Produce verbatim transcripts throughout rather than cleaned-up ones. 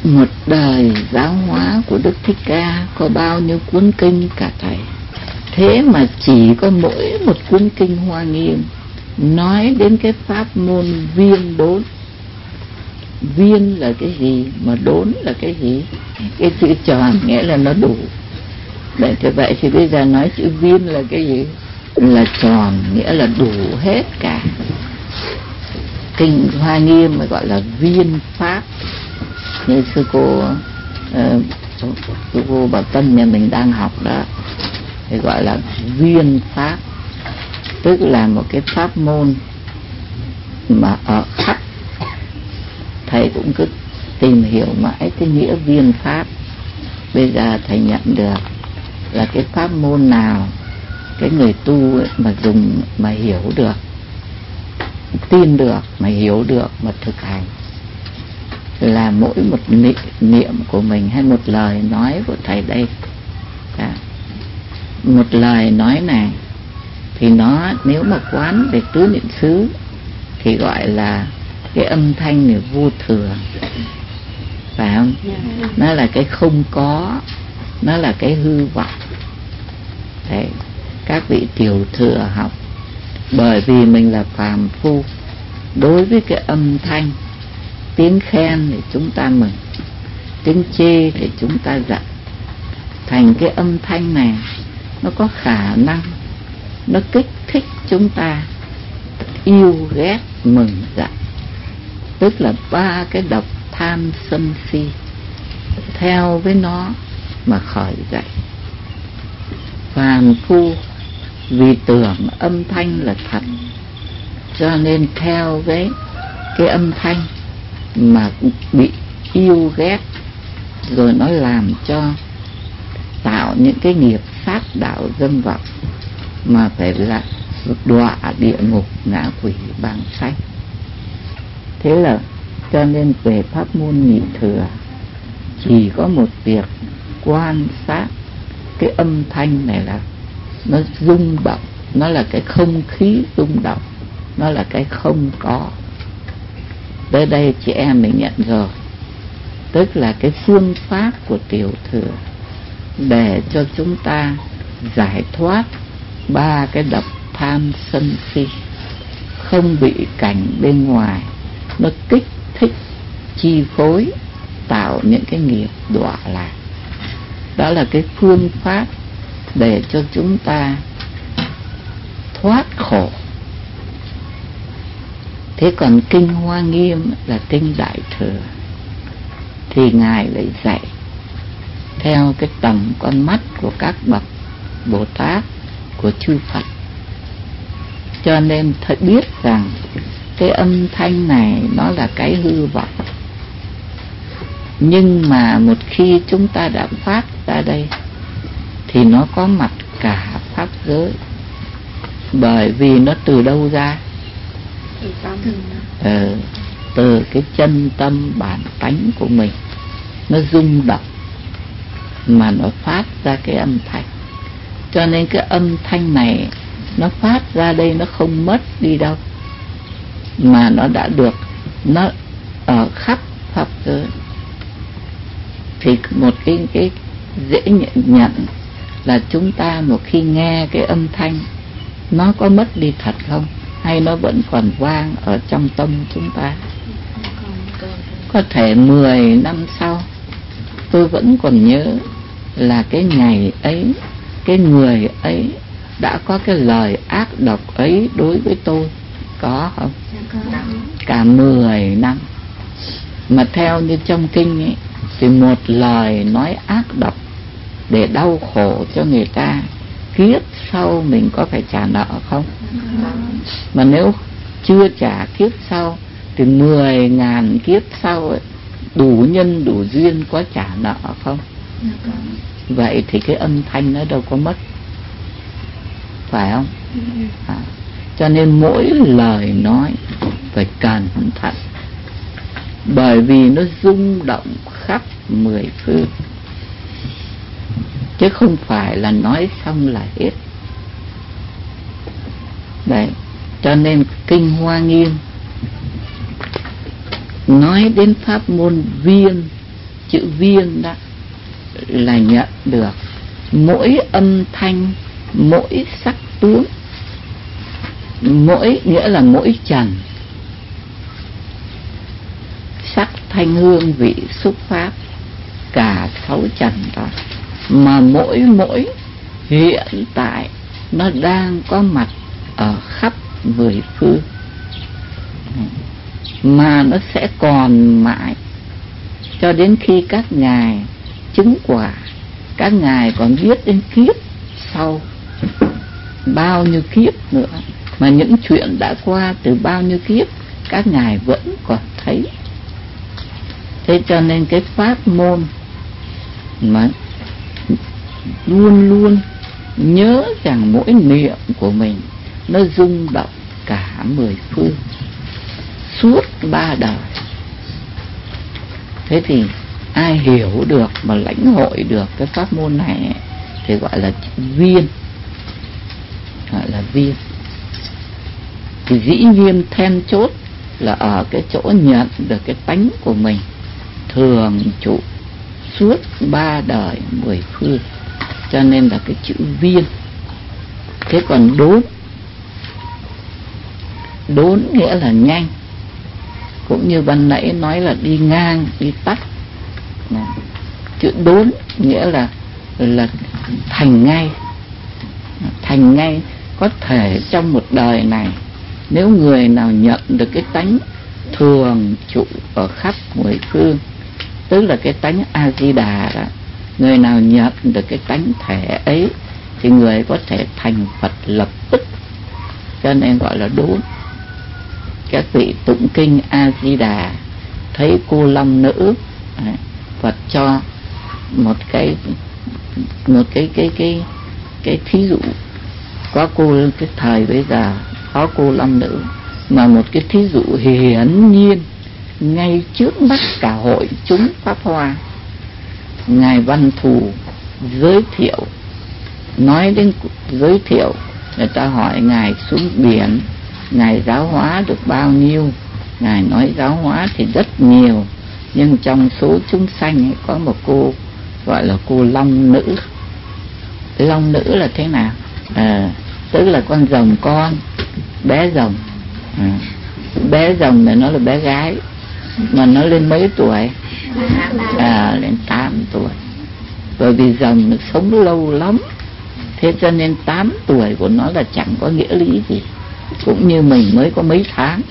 Một đời giáo hóa của Đức Thích Ca có bao nhiêu cuốn kinh cả thầy, thế mà chỉ có mỗi một cuốn kinh Hoa Nghiêm nói đến cái pháp môn viên đốn. Viên là cái gì mà đốn là cái gì? Cái chữ tròn nghĩa là nó đủ. Vậy thì vậy thì bây giờ nói chữ viên là cái gì? Là tròn, nghĩa là đủ hết cả. Kinh Hoa Nghiêm mới gọi là viên pháp. Như sư cô uh, sư cô Bảo Tân nhà mình đang học đó thì gọi là viên pháp, tức là một cái pháp môn mà ở khắp, thầy cũng cứ tìm hiểu mãi cái nghĩa viên pháp. Bây giờ thầy nhận được là cái pháp môn nào cái người tu ấy mà dùng mà hiểu được, tin được, mà hiểu được, mà thực hành, là mỗi một niệm, niệm của mình hay một lời nói của thầy đây, à, một lời nói này thì nó nếu mà quán về tứ niệm xứ thì gọi là cái âm thanh này vô thường, phải không? Nó là cái không có, nó là cái hư vọng. Đấy, các vị tiểu thừa học, bởi vì mình là phàm phu, đối với cái âm thanh, tiếng khen thì chúng ta mừng, tiếng chê thì chúng ta giận. Thành cái âm thanh này nó có khả năng nó kích thích chúng ta yêu ghét mừng giận, tức là ba cái độc tham sân si theo với nó mà khởi dậy. Phàm phu vì tưởng âm thanh là thật cho nên theo với cái âm thanh mà bị yêu ghét, rồi nó làm cho tạo những cái nghiệp sát đạo dâm vọng mà phải là đọa địa ngục ngạ quỷ bàng sanh. Thế là cho nên về pháp môn nhị thừa chỉ có một việc quan sát cái âm thanh này là nó rung động, nó là cái không khí rung động, nó là cái không có. Tới đây chị em mình nhận rồi, tức là cái phương pháp của tiểu thừa để cho chúng ta giải thoát ba cái độc tham sân si, không bị cảnh bên ngoài nó kích thích chi phối tạo những cái nghiệp đọa lạc. Đó là cái phương pháp để cho chúng ta thoát khổ. Thế còn kinh Hoa Nghiêm là kinh Đại Thừa thì Ngài lại dạy theo cái tầm con mắt của các bậc Bồ Tát, của chư Phật. Cho nên thật biết rằng cái âm thanh này nó là cái hư vọng, nhưng mà một khi chúng ta đã phát ra đây thì nó có mặt cả pháp giới. Bởi vì nó từ đâu ra? Ờ, từ cái chân tâm bản tánh của mình, nó rung động mà nó phát ra cái âm thanh. Cho nên cái âm thanh này nó phát ra đây nó không mất đi đâu, mà nó đã được, nó ở khắp pháp giới. Thì một cái, cái dễ nhận là chúng ta một khi nghe cái âm thanh nó có mất đi thật không, hay nó vẫn còn vang ở trong tâm chúng ta. Có thể mười năm sau tôi vẫn còn nhớ là cái ngày ấy, cái người ấy đã có cái lời ác độc ấy đối với tôi, có không? Cả mười năm. Mà theo như trong kinh ấy, thì một lời nói ác độc để đau khổ cho người ta, kiếp sau mình có phải trả nợ không? Mà nếu chưa trả kiếp sau thì mười ngàn kiếp sau ấy, đủ nhân đủ duyên có trả nợ không? Vậy thì cái âm thanh nó đâu có mất, phải không? À, cho nên mỗi lời nói phải cẩn thận, bởi vì nó rung động khắp mười phương, chứ không phải là nói xong là hết. Đấy, cho nên kinh Hoa Nghiêm nói đến pháp môn viên chữ viên đó là nhận được mỗi âm thanh, mỗi sắc tướng, mỗi nghĩa là mỗi trần, sắc thanh hương vị xúc pháp, cả sáu trần đó, mà mỗi mỗi hiện tại nó đang có mặt ở khắp mười phương, mà nó sẽ còn mãi cho đến khi các ngài chứng quả. Các ngài còn biết đến kiếp sau bao nhiêu kiếp nữa, mà những chuyện đã qua từ bao nhiêu kiếp các ngài vẫn còn thấy. Thế cho nên cái pháp môn mà luôn luôn nhớ rằng mỗi niệm của mình nó rung động cả mười phương suốt ba đời. Thế thì ai hiểu được mà lãnh hội được cái pháp môn này thì gọi là viên, gọi là viên. Thì dĩ nhiên then chốt là ở cái chỗ nhận được cái tánh của mình thường trụ suốt ba đời mười phương, cho nên là cái chữ viên. Thế còn đốn, đốn nghĩa là nhanh, cũng như ban nãy nói là đi ngang, đi tắt. Chữ đốn nghĩa là là thành ngay, thành ngay. Có thể trong một đời này, nếu người nào nhận được cái tánh thường trụ ở khắp mười phương, tức là cái tánh A Di Đà đó, người nào nhận được cái tánh thể ấy thì người có thể thành Phật lập tức, cho nên gọi là đốn. Các vị tụng kinh A Di Đà thấy cô long nữ, Phật cho một cái một cái cái cái cái thí dụ. Có cô cái thời bây giờ có cô long nữ, mà một cái thí dụ hiển nhiên ngay trước mắt cả hội chúng pháp hoa. Ngài Văn Thù giới thiệu, nói đến giới thiệu, người ta hỏi ngài xuống biển ngài giáo hóa được bao nhiêu. Ngài nói giáo hóa thì rất nhiều, nhưng trong số chúng sanh ấy có một cô gọi là cô long nữ. Long nữ là thế nào? À, tức là con rồng con, bé rồng. À, bé rồng này nó là bé gái, mà nó lên mấy tuổi? À, lên tám tuổi. Bởi vì rồng nó sống lâu lắm, thế cho nên tám tuổi của nó là chẳng có nghĩa lý gì, cũng như mình mới có mấy tháng.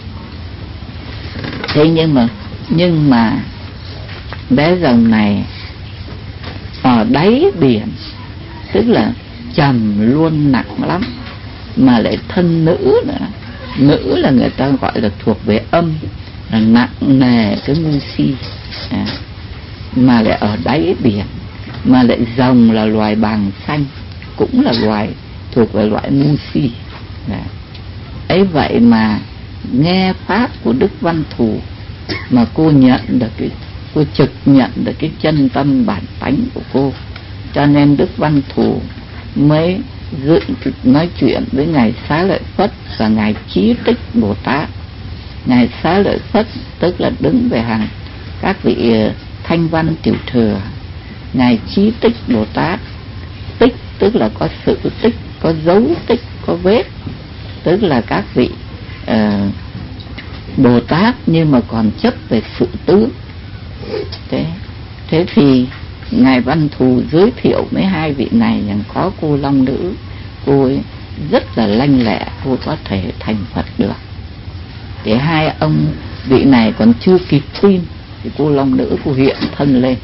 Thế nhưng mà nhưng mà bé rồng này ở đáy biển, tức là trầm luôn, nặng lắm, mà lại thân nữ nữa. Nữ là người ta gọi là thuộc về âm, là nặng nề cái ngu si, à, mà lại ở đáy biển, mà lại rồng là loài bàng xanh, cũng là loài thuộc về loại ngu si. À, ấy vậy mà nghe pháp của Đức Văn Thù mà cô nhận được cái, cô trực nhận được cái chân tâm bản tánh của cô, cho nên Đức Văn Thù mới dự, nói chuyện với ngài Xá Lợi Phất và ngài Chí Tích Bồ Tát. Ngài Xá Lợi Phất tức là đứng về hàng các vị thanh văn tiểu thừa, ngài Chí Tích Bồ Tát, tích tức là có sự tích, có dấu tích, có vết, tức là các vị uh, Bồ Tát nhưng mà còn chấp về sự tướng. Thế, thế thì ngài Văn Thù giới thiệu với hai vị này rằng có cô long nữ, cô ấy rất là lanh lẹ, cô có thể thành Phật được. Thì hai ông vị này còn chưa kịp tin thì cô long nữ cô hiện thân lên.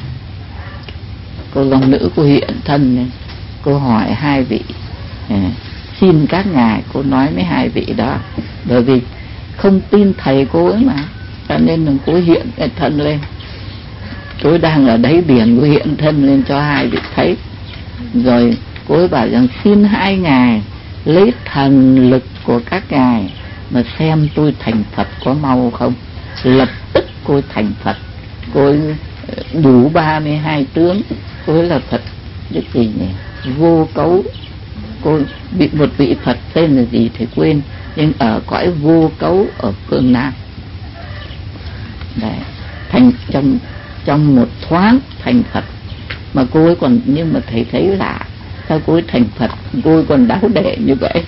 Cô long nữ cô hiện thân lên, cô hỏi hai vị, à, xin các ngài, cô nói với hai vị đó, bởi vì không tin thầy cô ấy mà, cho nên là cô hiện thân lên. Cô đang ở đáy biển, cô hiện thân lên cho hai vị thấy. Rồi cô ấy bảo rằng xin hai ngài lấy thần lực của các ngài mà xem tôi thành Phật có mau không. Lập tức cô thành Phật. Cô ấy đủ ba mươi hai tướng. Cô ấy là Phật cái gì nhỉ? Vô cấu. Cô bị một vị Phật tên là gì thì quên, nhưng ở cõi vô cấu ở phương Nam. Đấy, thành trong trong một thoáng thành Phật. Mà cô ấy còn, nhưng mà thầy thấy lạ, sao cô ấy thành Phật, cô ấy còn đáo để như vậy.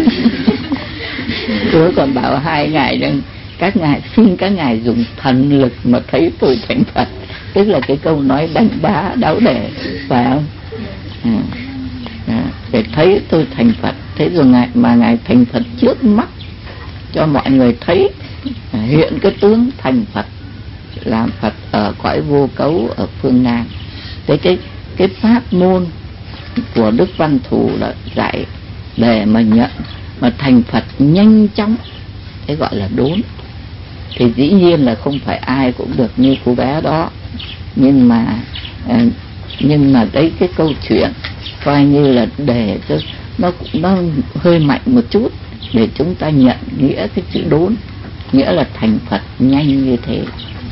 Cô ấy còn bảo hai ngài rằng các ngài xin các ngài dùng thần lực mà thấy tôi thành Phật, tức là cái câu nói đánh đá đáo để, phải không? À, à, để thấy tôi thành Phật. Thế rồi ngài mà ngài thành Phật trước mắt cho mọi người thấy, à, hiện cái tướng thành Phật, làm Phật ở cõi vô cấu ở phương Nam. Thế cái cái pháp môn của Đức Văn Thù là dạy để mà nhận mà thành Phật nhanh chóng, thế gọi là đốn. Thì dĩ nhiên là không phải ai cũng được như cô bé đó, nhưng mà à, nhưng mà đấy cái câu chuyện coi như là để cho nó nó hơi mạnh một chút để chúng ta nhận nghĩa cái chữ đốn, nghĩa là thành Phật nhanh như thế.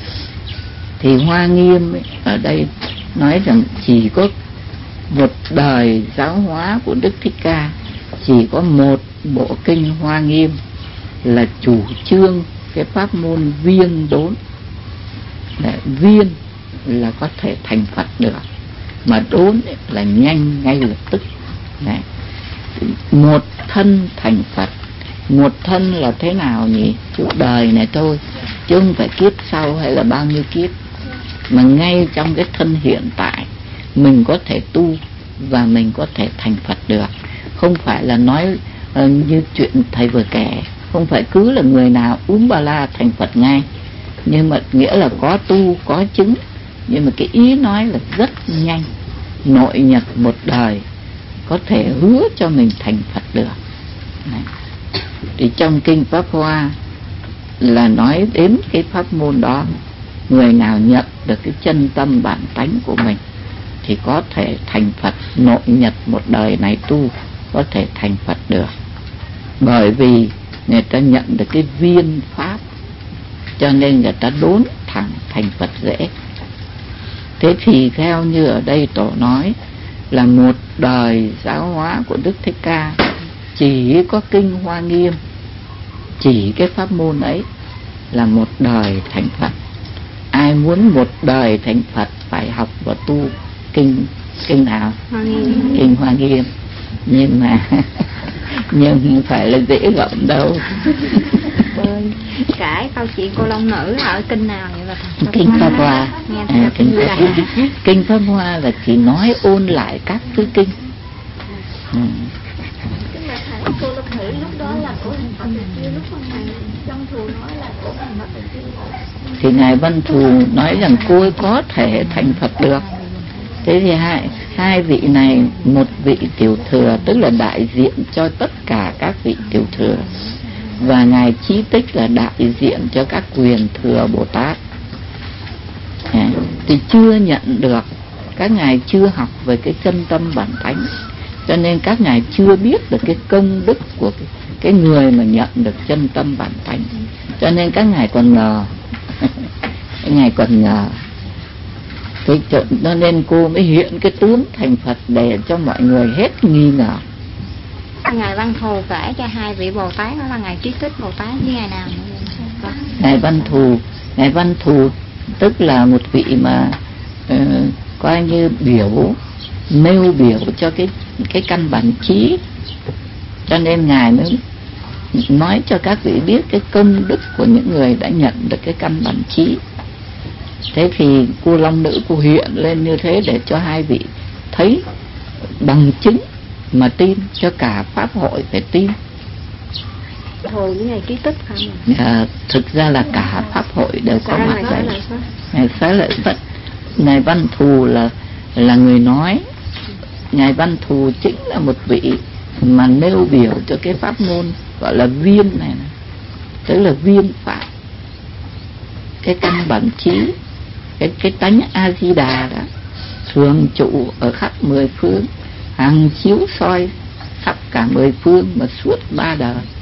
Thì Hoa Nghiêm ấy, ở đây nói rằng chỉ có một đời giáo hóa của Đức Thích Ca, chỉ có một bộ kinh Hoa Nghiêm là chủ trương cái pháp môn viên đốn. Để viên là có thể thành Phật được, mà đốn là nhanh ngay lập tức. Này, một thân thành Phật. Một thân là thế nào nhỉ? Cuộc đời này thôi, chứ không phải kiếp sau hay là bao nhiêu kiếp, mà ngay trong cái thân hiện tại mình có thể tu và mình có thể thành Phật được. Không phải là nói uh, như chuyện thầy vừa kể, không phải cứ là người nào uống ba la thành Phật ngay, nhưng mà nghĩa là có tu có chứng, nhưng mà cái ý nói là rất nhanh, nội nhật một đời có thể hứa cho mình thành Phật được. Này. Thì trong kinh Pháp Hoa là nói đến cái pháp môn đó, người nào nhận được cái chân tâm bản tánh của mình thì có thể thành Phật, nội nhật một đời này tu có thể thành Phật được. Bởi vì người ta nhận được cái viên pháp, cho nên người ta đốn thẳng thành Phật dễ. Thế thì theo như ở đây tổ nói là một đời giáo hóa của Đức Thích Ca, chỉ có kinh Hoa Nghiêm, chỉ cái pháp môn ấy là một đời thành Phật. Ai muốn một đời thành Phật phải học và tu kinh kinh nào? Hoa Nghiêm. Kinh Hoa Nghiêm. Nhưng mà nhưng không phải là dễ gọn đâu. Cái câu chuyện cô Long Nữ ở kinh nào vậy bà? Kinh Pháp Hoa. À, kinh Pháp Hoa. Kinh Pháp Hoa là chỉ nói ôn lại các thứ kinh. Ừ. Cô Long Nữ lúc đó là cổ thành Phật được chưa? Lúc mà ngài Văn Thù nói là cổ thành Phật được chưa? Thì ngài Văn Thù nói rằng cô ấy có thể thành Phật được. Thế thì hai hai vị này, một vị tiểu thừa tức là đại diện cho tất cả các vị tiểu thừa, và ngài Chí Tích là đại diện cho các quyền thừa Bồ Tát. À, thì chưa nhận được, các ngài chưa học về cái chân tâm bản tánh, cho nên các ngài chưa biết được cái công đức của cái, cái người mà nhận được chân tâm bản tánh, cho nên các ngài còn ngờ. Các ngài còn ngờ. Thế cho nên cô mới hiện cái tướng thành Phật để cho mọi người hết nghi ngờ. Ngài Văn Thù kể cho hai vị Bồ Tát đó là ngài Trí Tích Bồ Tát với ngài nào? Ngài Văn Thù, ngài Văn Thù tức là một vị mà uh, coi như biểu, nêu biểu cho cái cái căn bản trí, cho nên ngài mới nói cho các vị biết cái công đức của những người đã nhận được cái căn bản trí. Thế thì cô Long Nữ cô hiện lên như thế để cho hai vị thấy bằng chứng mà tin, cho cả pháp hội phải tin. Thù với ngài Trí Tích phải không? À, thực ra là cả pháp hội đều có mặt đây. Ngài Xá Lợi Phất, ngài Văn Thù là là người nói. Ngài Văn Thù chính là một vị mà nêu biểu cho cái pháp môn gọi là viên này, này. Tức là viên pháp, cái căn bản trí, cái cái tánh A Di Đà đó thường trụ ở khắp mười phương, hằng chiếu soi khắp cả mười phương mà suốt ba đời.